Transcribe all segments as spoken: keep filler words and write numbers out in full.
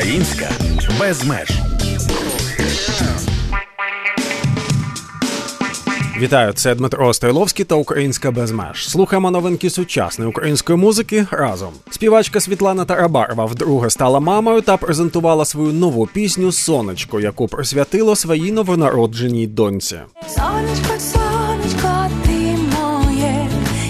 Українська без меж. Вітаю, це Дмитро Стойловський та Українська без меж. Слухаємо новинки сучасної української музики разом. Співачка Світлана Тарабарова вдруге стала мамою та презентувала свою нову пісню «Сонечко», яку присвятила своїй новонародженій доньці. Сонечко, сонечко, ти моє,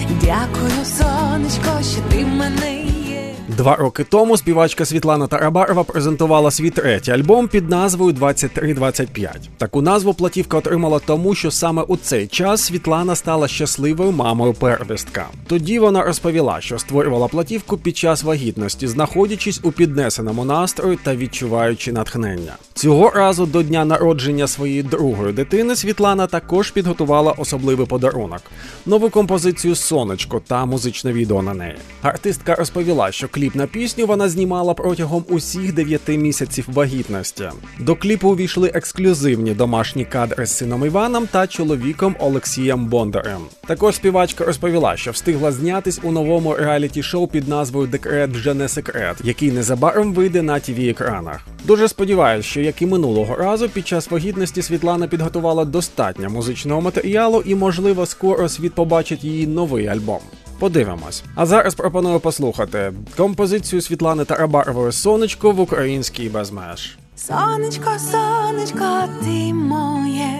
дякую, сонечко, що ти в мене є. Два роки тому співачка Світлана Тарабарова презентувала свій третій альбом під назвою двадцять три двадцять п'ять. Таку назву платівка отримала тому, що саме у цей час Світлана стала щасливою мамою первістка. Тоді вона розповіла, що створювала платівку під час вагітності, знаходячись у піднесеному настрої та відчуваючи натхнення. Цього разу до дня народження своєї другої дитини Світлана також підготувала особливий подарунок – нову композицію «Сонечко» та музичне відео на неї. Артистка розповіла, що кліп на пісню вона знімала протягом усіх дев'яти місяців вагітності. До кліпу увійшли ексклюзивні домашні кадри з сином Іваном та чоловіком Олексієм Бондарем. Також співачка розповіла, що встигла знятись у новому реаліті-шоу під назвою «Декрет вже не секрет», який незабаром вийде на ті ві-екранах. Дуже сподіваюся, що, як і минулого разу, під час вагітності Світлана підготувала достатньо музичного матеріалу і, можливо, скоро світ побачить її новий альбом. Подивимось. А зараз пропоную послухати композицію Світлани Тарабарової «Сонечко» в Українській без меж. Сонечко, сонечко, ти моє,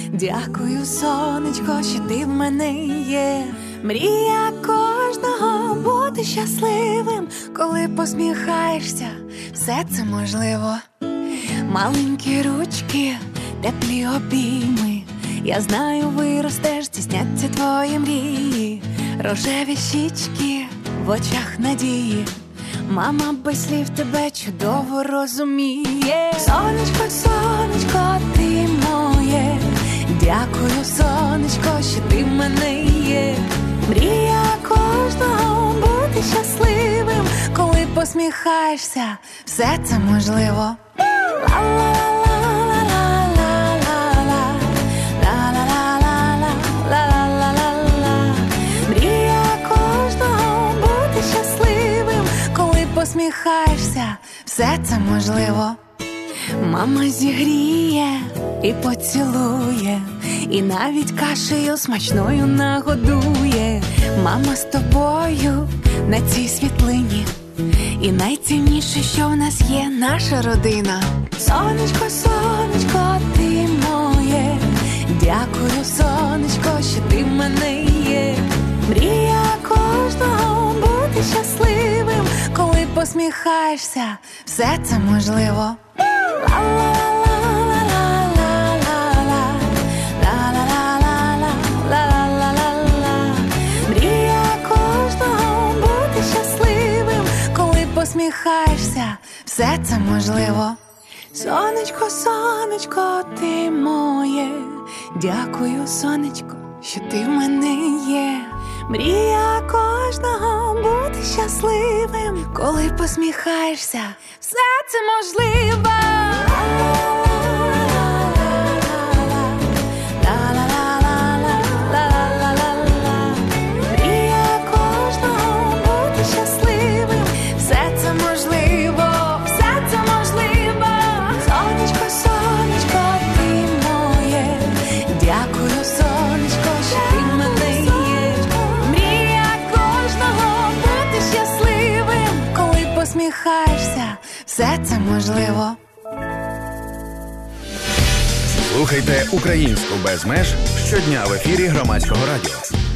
дякую, сонечко, що ти в мене є. Мрія кожного бути щасливим, коли посміхаєшся, все це можливо. Маленькі ручки, теплі обійми, я знаю, виростеш, здійсняться твої мрії. Рожеві щічки в очах надії, мама без слів тебе чудово розуміє. Сонечко, сонечко, ти моє, дякую, сонечко, що ти в мене є. Мрія кожного бути щасливим, коли посміхаєшся, все це можливо. Посміхаєшся, все це можливо. Мама зігріє і поцілує, і навіть кашею смачною нагодує. Мама з тобою на цій світлині, і найцінніше, що в нас є, наша родина. Сонечко, сонечко, ти моє, дякую, сонечко, що ти в мене є. Мрія кожного бути щасливим, коли посміхаєшся, все це можливо. Мрія кожного бути щасливим, коли посміхаєшся, все це можливо. Сонечко, сонечко, ти моє, дякую, сонечко, що ти в мене є. Мрія кожного бути щасливим, коли посміхаєшся, все це можливо. Мрія кожного бути щасливим, все це можливо, все це можливо. Сонечко, сонечко, ти моє, дякую, сонечко, що ти в мене є. Посміхаєшся, все це можливо. Слухайте «Українську без меж» щодня в ефірі Громадського радіо.